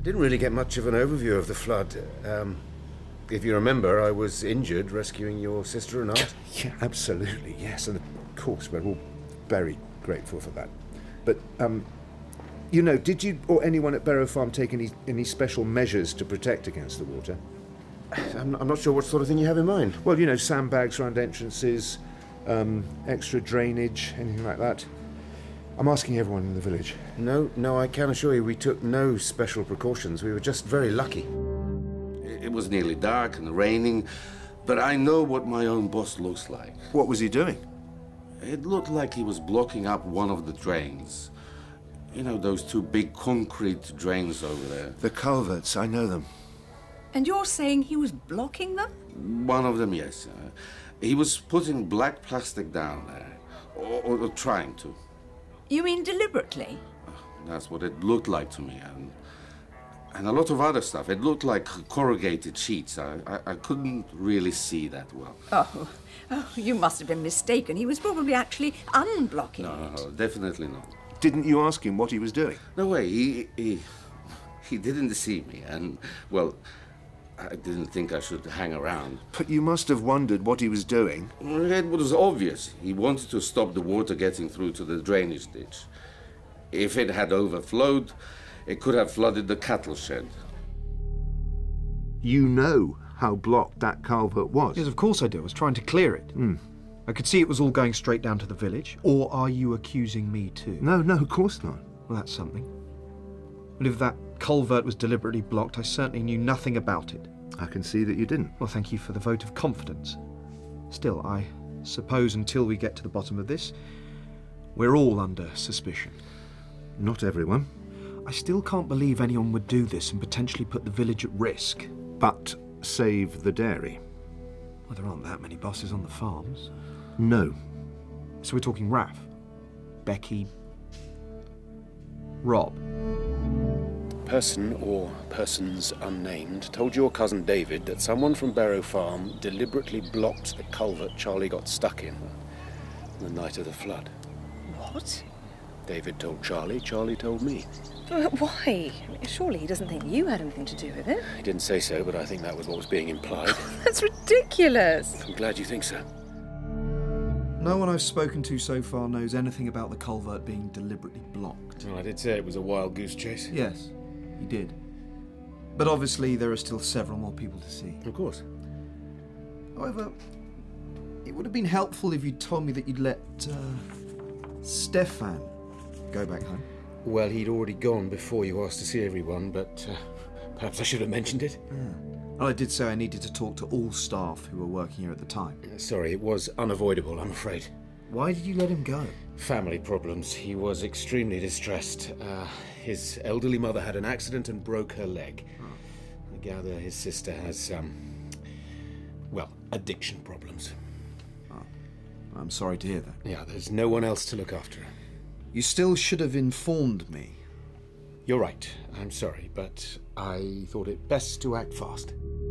didn't really get much of an overview of the flood. If you remember, I was injured rescuing your sister and aunt. Yeah, absolutely, yes. And of course, we're all very grateful for that. But, did you or anyone at Barrow Farm take any special measures to protect against the water? I'm not sure what sort of thing you have in mind. Well, sandbags around entrances, extra drainage, anything like that. I'm asking everyone in the village. No, I can assure you we took no special precautions. We were just very lucky. It was nearly dark and raining, but I know what my own boss looks like. What was he doing? It looked like he was blocking up one of the drains. Those two big concrete drains over there. The culverts, I know them. And you're saying he was blocking them? One of them, yes. He was putting black plastic down there, or trying to. You mean deliberately? That's what it looked like to me, and a lot of other stuff. It looked like corrugated sheets. I couldn't really see that well. Oh, you must have been mistaken. He was probably actually unblocking it. No, definitely not. Didn't you ask him what he was doing? No way. He didn't deceive me, and, well, I didn't think I should hang around. But you must have wondered what he was doing. It was obvious. He wanted to stop the water getting through to the drainage ditch. If it had overflowed, it could have flooded the cattle shed. You know how blocked that culvert was? Yes, of course I do. I was trying to clear it. I could see it was all going straight down to the village. Or are you accusing me too? No, of course not. Well, that's something. Well, if that culvert was deliberately blocked, I certainly knew nothing about it. I can see that you didn't. Well, thank you for the vote of confidence. Still, I suppose until we get to the bottom of this, we're all under suspicion. Not everyone. I still can't believe anyone would do this and potentially put the village at risk. But save the dairy. Well, there aren't that many bosses on the farms. No. So we're talking Raph, Becky, Rob. Person or persons unnamed told your cousin David that someone from Barrow Farm deliberately blocked the culvert Charlie got stuck in on the night of the flood. What? David told Charlie, Charlie told me. But why? Surely he doesn't think you had anything to do with it. He didn't say so, but I think that was what was being implied. That's ridiculous. I'm glad you think so. No one I've spoken to so far knows anything about the culvert being deliberately blocked. Well, I did say it was a wild goose chase. Yes, he did. But obviously there are still several more people to see. Of course. However, it would have been helpful if you'd told me that you'd let Stefan go back home. Well, he'd already gone before you asked to see everyone, but perhaps I should have mentioned it. Well, I did say I needed to talk to all staff who were working here at the time. Sorry, it was unavoidable, I'm afraid. Why did you let him go? Family problems. He was extremely distressed. His elderly mother had an accident and broke her leg. I gather his sister has, addiction problems. Oh, I'm sorry to hear that. Yeah, there's no one else to look after her. You still should have informed me. You're right. I'm sorry, but I thought it best to act fast.